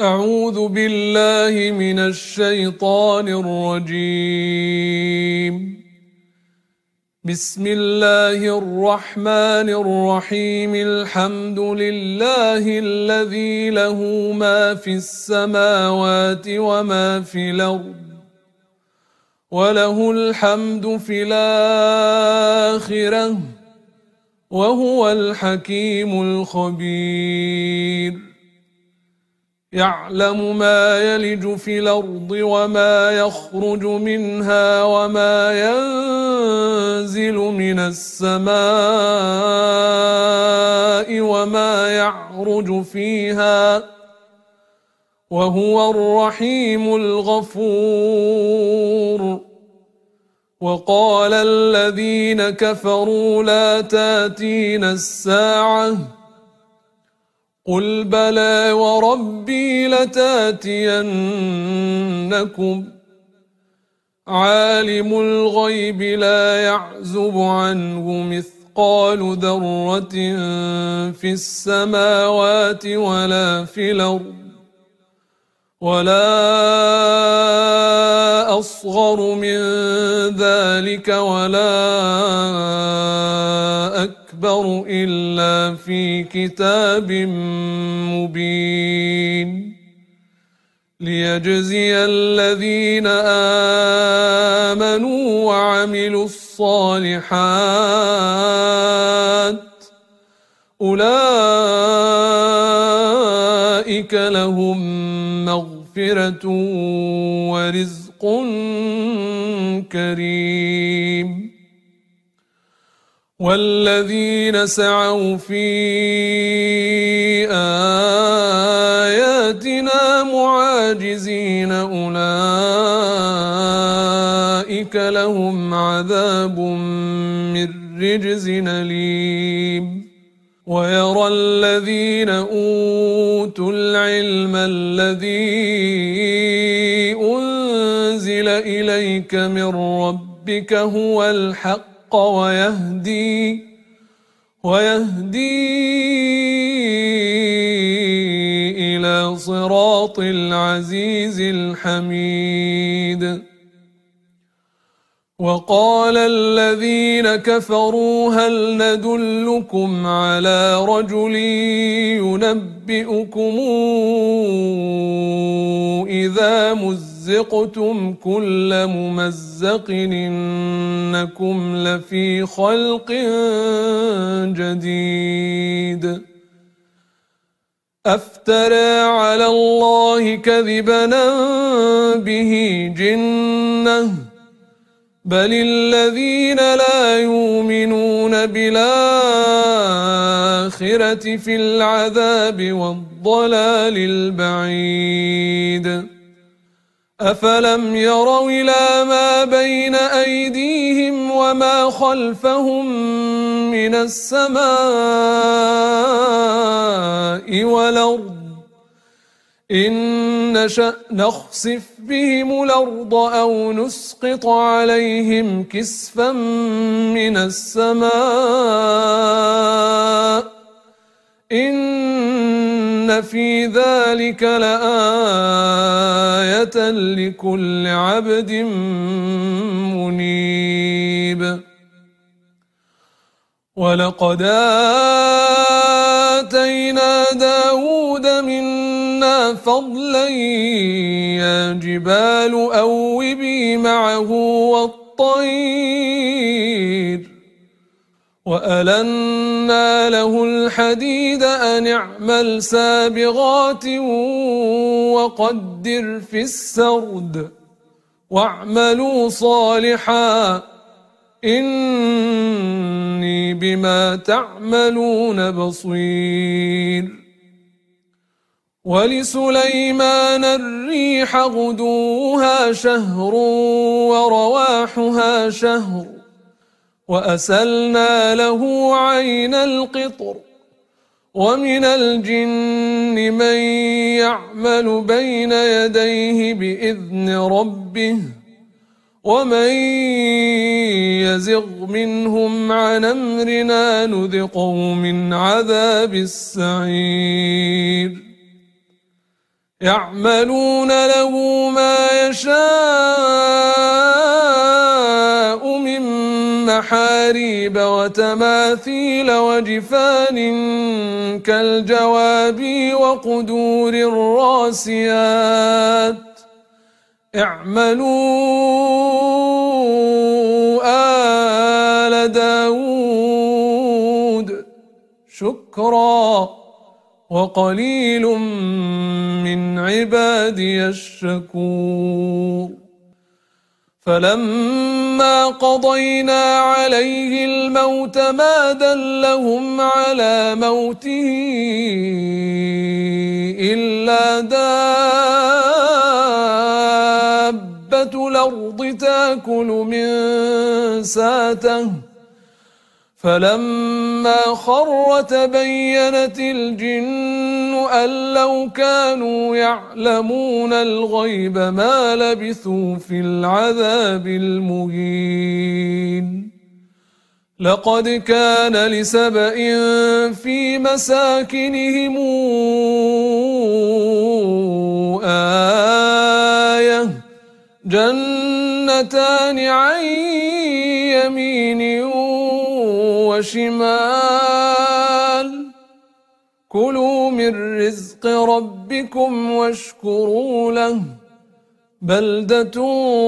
أعوذ بالله من الشيطان الرجيم. بسم الله الرحمن الرحيم. الحمد لله الذي له ما في السماوات وما في الأرض وله الحمد في الآخرة وهو الحكيم الخبير. يعلم ما يلج في الأرض وما يخرج منها وما ينزل من السماء وما يعرج فيها وهو الرحيم الغفور. وقال الذين كفروا لا تأتينا الساعة قل بلى وربي لتأتينكم عالم الغيب لا يعزب عنه مثقال ذرة في السماوات ولا في الأرض ولا أصغر من ذلك ولا أكبر إلا في كتاب مبين ليجزي الذين آمنوا وعملوا الصالحات أولئك لهم مغفرة ورزق كريم. والذين سعوا في آياتنا معاجزين أولئك لهم عذاب من رجز أليم. ويرى الذين أوتوا العلم الذي أنزل إليك من ربك هو الحق ويهدي إلى صراط العزيز الحميد. وقال الذين كفروا هل ندلكم على رجل ينبئكم إذا مزقتم كل ممزق إنكم لفي خلق جديد. أفترى على الله كذبا به جنة بل الذين لا يؤمنون بالآخرة في العذاب والضلال البعيد. أفلم يروا إلى ما بين أيديهم وما خلفهم من السماء والأرض إن نشأ نخسف بهم الأرض أو نسقط عليهم كسفا من السماء إن في ذلك لآية لكل عبد منيب. ولقد آتينا داود منا فضلا يا جبال أوبي معه والطير وألنا له الحديد أن اعمل سابغات وقدر في السرد واعملوا صالحا إني بما تعملون بصير. ولسليمان الريح غدوها شهر ورواحها شهر وأسلنا له عين القطر ومن الجن من يعمل بين يديه بإذن ربه ومن يزغ منهم عن أمرنا نذقه من عذاب السعير. يعملون له ما يشاء من محاريب وتماثيل وجفان كالجواب وقدور الراسيات اعملوا آل داود شكرا وقليل من عبادي الشكور فلما قضينا عليه الموت ما دلهم على موته إلا دابة الأرض تأكل من ساته فلما خر تبينت الجن أن لو كانوا يعلمون الغيب ما لبثوا في العذاب المهين لقد كان لسبإ في مساكنهم آية جنتان عن يمين وشمال كلوا من رزق ربكم واشكروا له بلدة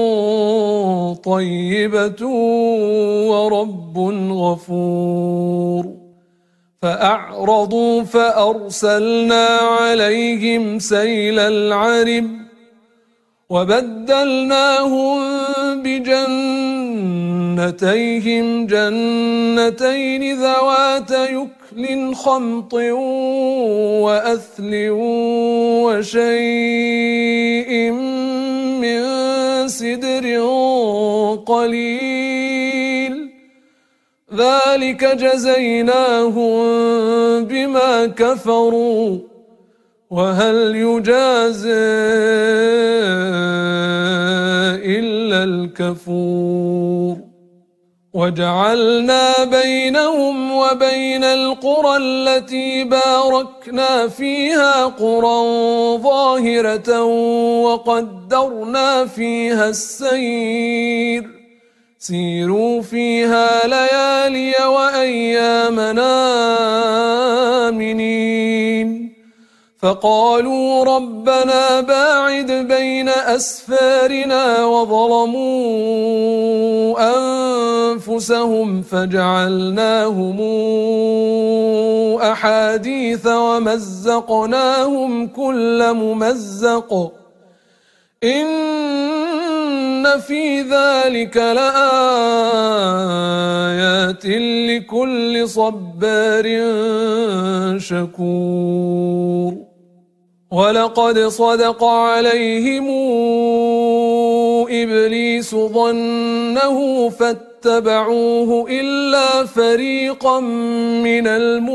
طيبة ورب غفور فأعرضوا فأرسلنا عليهم سيل العرم وبدلناهم بجنتيهم جنتين ذوات يكل خمط وأثل وشيء من سدر قليل ذلك جزيناهم بما كفروا وهل يجازى إلا الكفور وجعلنا بينهم وبين القرى التي باركنا فيها قرى ظاهرة وقدرنا فيها السير سيروا فيها ليالي وأيامنا آمنين فقالوا ربنا باعد بين أسفارنا وظلموا أنفسهم فجعلناهم أحاديث ومزقناهم كل ممزق إن في ذلك لآيات لكل صبار شكور ولقد صدق عليهم إبليس ظنه فاتبعوه إلا فريقا من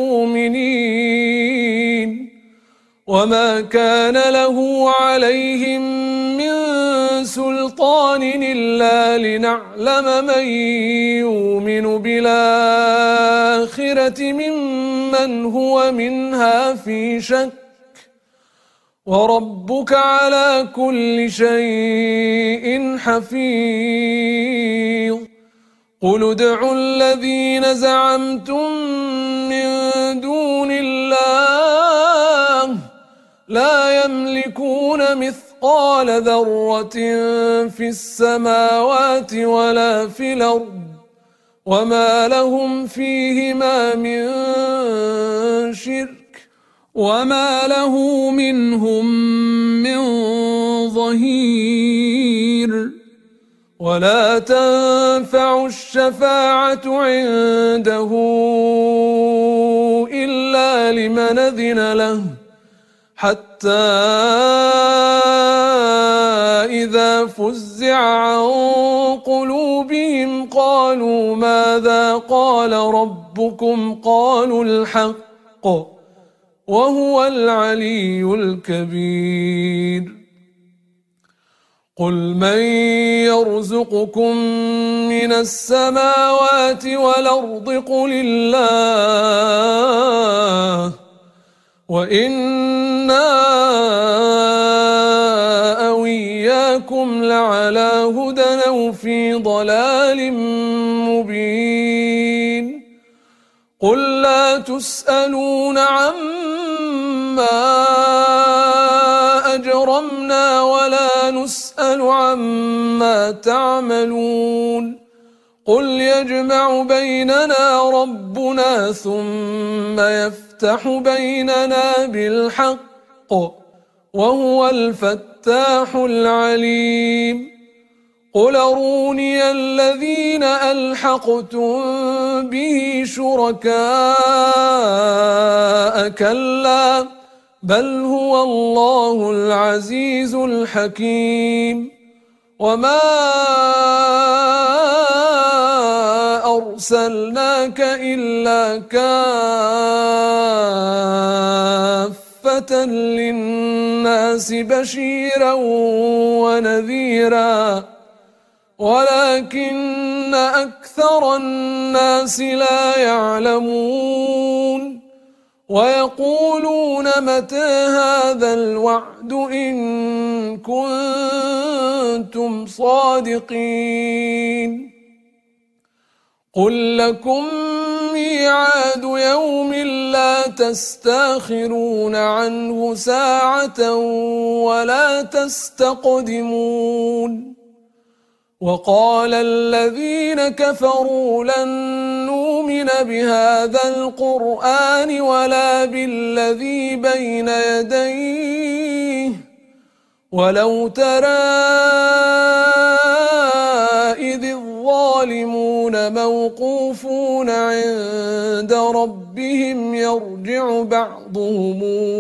المؤمنين وما كان له عليهم من سلطان إلا لنعلم من يؤمن بالآخرة ممن هو منها في شك وربك على كل شيء حفيظ قل ادعوا الذين زعمتم من دون الله لا يملكون مثقال ذرة في السماوات ولا في الأرض وما لهم فيهما من شرك وما له منهم من ظهير ولا تنفع الشفاعة عنده إلا لمن أذن له حتى إذا فزع عن قلوبهم قالوا ماذا قال ربكم قالوا الحق وهو العلي الكبير قل من يرزقكم من السماوات والأرض قل الله وإنا إنكم لعلى هدى أو في ضلال مبين قل لا تسألون عما أجرمنا ولا نسأل عما تعملون قل يجمع بيننا ربنا ثم يفتح بيننا بالحق وهو الفتاح العليم قل أروني الذين ألحقتم به شركاء كلا بل هو الله العزيز الحكيم وما أرسلناك إلا كافة للناس بشيرا ونذيرا ولكن أكثر الناس لا يعلمون ويقولون متى هذا الوعد إن كنتم صادقين قل لكم ميعاد يوم لا تستاخرون عنه ساعة ولا تستقدمون وقال الذين كفروا لن نؤمن بهذا القرآن ولا بالذي بين يديه ولو ترى إذ الظالمون موقوفون عند ربهم يرجع بعضهم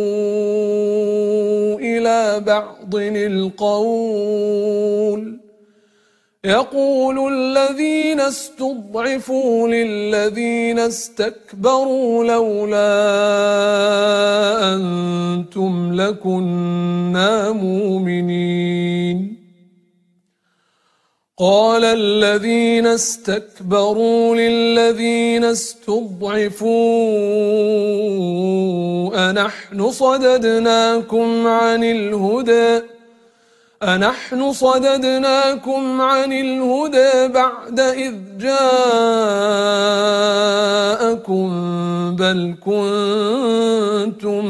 إلى بعض القول يقول الذين استضعفوا للذين استكبروا لولا أنتم لكنا مؤمنين قال الذين استكبروا للذين استضعفوا أنحن صددناكم عن الهدى بعد إذ جاءكم بل كنتم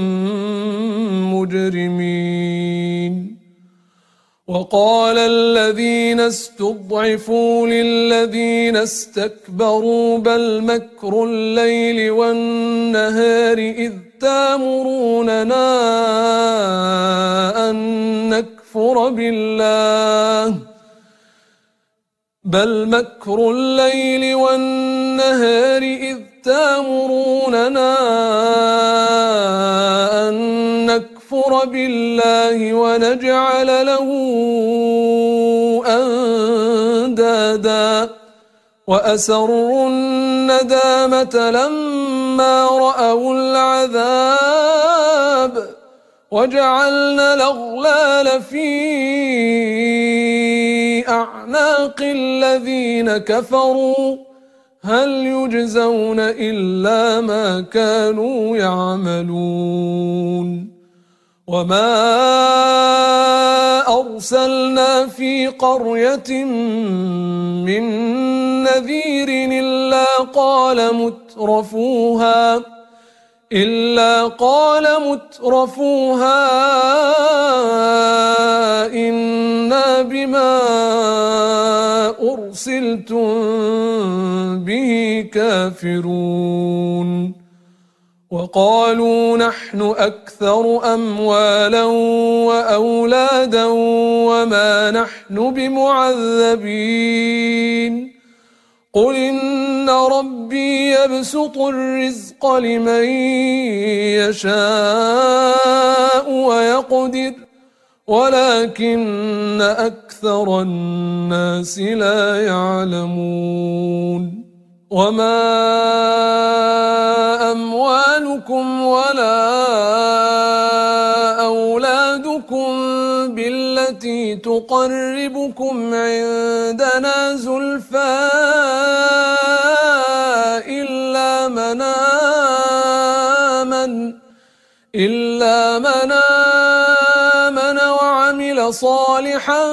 مجرمين وقال الذين استضعفوا للذين استكبروا بل مكر الليل والنهار إذ تأمروننا أن نكفر بالله بل مكر الليل والنهار إذ تأمروننا أن نكفر بالله ونجعل له أندادا وأسروا الندامة لما رأوا العذاب وجعلنا الأغلال في أعناق الذين كفروا هل يجزون إلا ما كانوا يعملون وما أرسلنا في قرية من نذير إلا قال مترفوها إنا بما أرسلتم به كافرون وقالوا نحن أكثر أموالا وأولادا وما نحن بمعذبين قل إن ربي يبسط الرزق لمن يشاء ويقدر ولكن أكثر الناس لا يعلمون وما أموالكم ولا أولادكم بالتي تقربكم عندنا زلفى إلا من آمن وعمل وعمل صالحا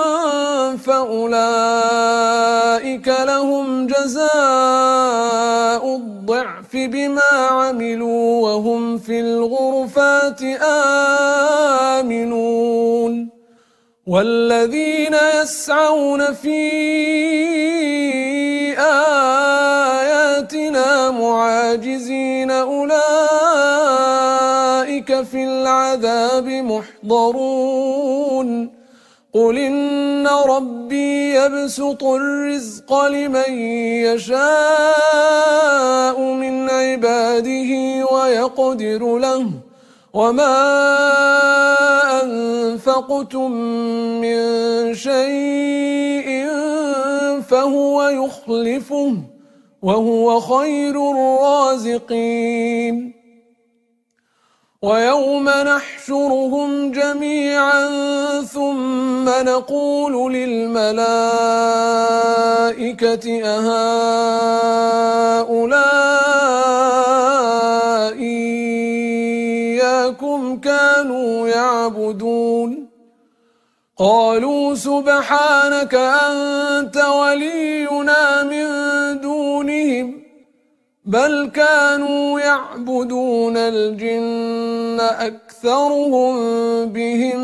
فأولئك لهم جزاء الضعف بما عملوا وهم في الغرفات آمنون والذين يسعون في آياتنا معاجزين أولئك في العذاب محضرون قل إن ربي يبسط الرزق لمن يشاء من عباده ويقدر له وما أنفقتم من شيء فهو يخلفه وهو خير الرازقين ويوم نحشرهم جميعا ثم نقول للملائكة أهؤلاء إياكم كانوا يعبدون قالوا سبحانك أنت ولينا من دونهم بل كانوا يعبدون الجن أكثرهم بهم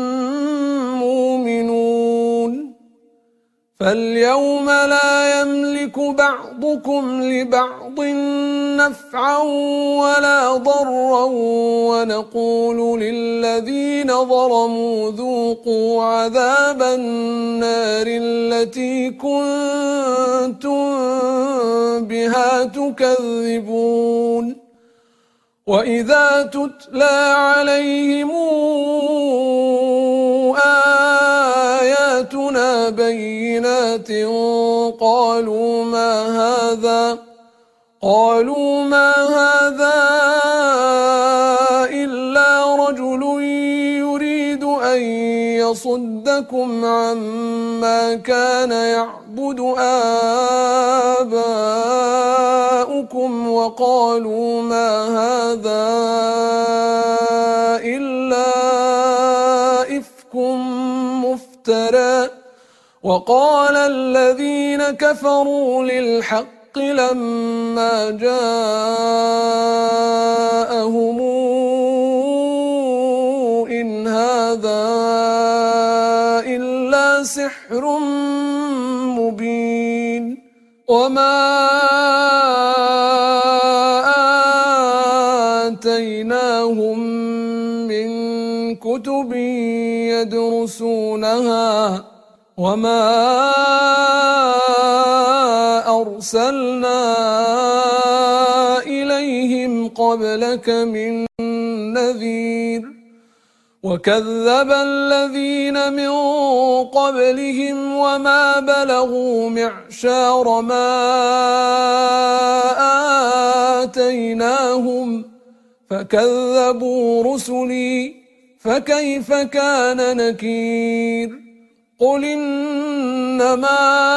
مؤمنون فاليوم لا يملك بعضكم لبعض نفعا ولا ضرا ونقول للذين ظلموا ذوقوا عذاب النار التي كنتم بها تكذبون وإذا تتلى عليهم آياتنا بينات قالوا ما هذا إلا رجل يريد أن يصدكم عما كان يعبد آباؤكم وقالوا ما هذا إلا إفك مفترى وقال الذين كفروا للحق لما جاءهم إن هذا إلا سحر مبين وما آتيناهم من كتب يدرسونها وما أرسلنا إليهم قبلك من نذير وكذب الذين من قبلهم وما بلغوا معشار ما آتيناهم فكذبوا رسلي فكيف كان نكير قل إنما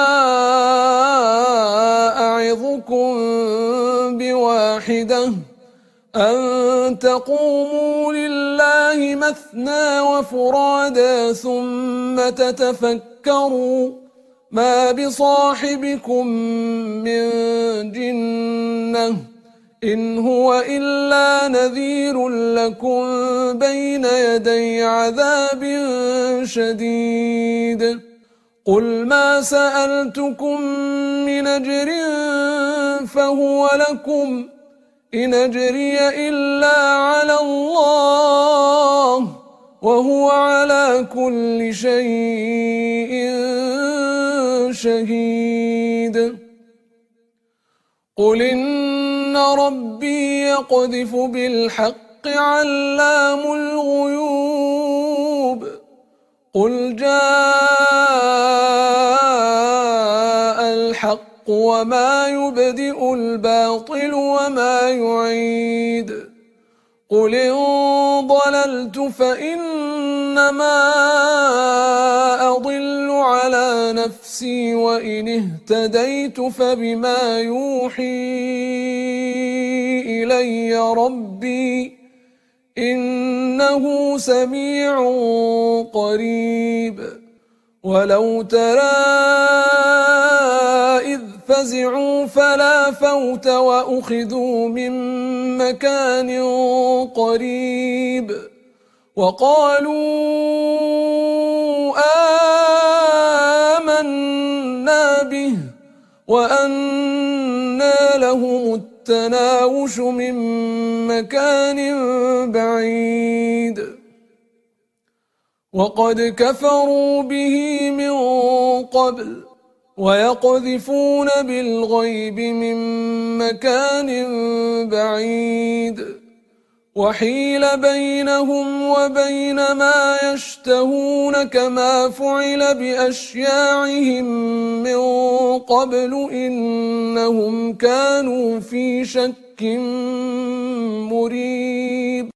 أعظكم بواحدة أن تقوموا لله مثنى وفرادا ثم تتفكروا ما بصاحبكم من جنة إن هو إلا نذير لكم بين يدي عذاب شديد قل ما سألتكم من أجر فهو لكم إن أجري إلا على الله وهو على كل شيء شهيد قل إن ربي يقذف بالحق علام الغيوب قل جاء الحق وما يبدئ الباطل وما يعيد قل إن ضللت فإنما أضل على نفسي وإن اهتديت فبما يوحي إلي ربي إنه سميع قريب. ولو ترى إذ فزعوا فلا فوت وأخذوا من مكان قريب وقالوا آمنا به وأنى لهم التناوش من مكان بعيد. وقد كفروا به من قبل ويقذفون بالغيب من مكان بعيد. وحيل بينهم وبين ما يشتهون كما فعل بأشياعهم من قبل إنهم كانوا في شك مريب.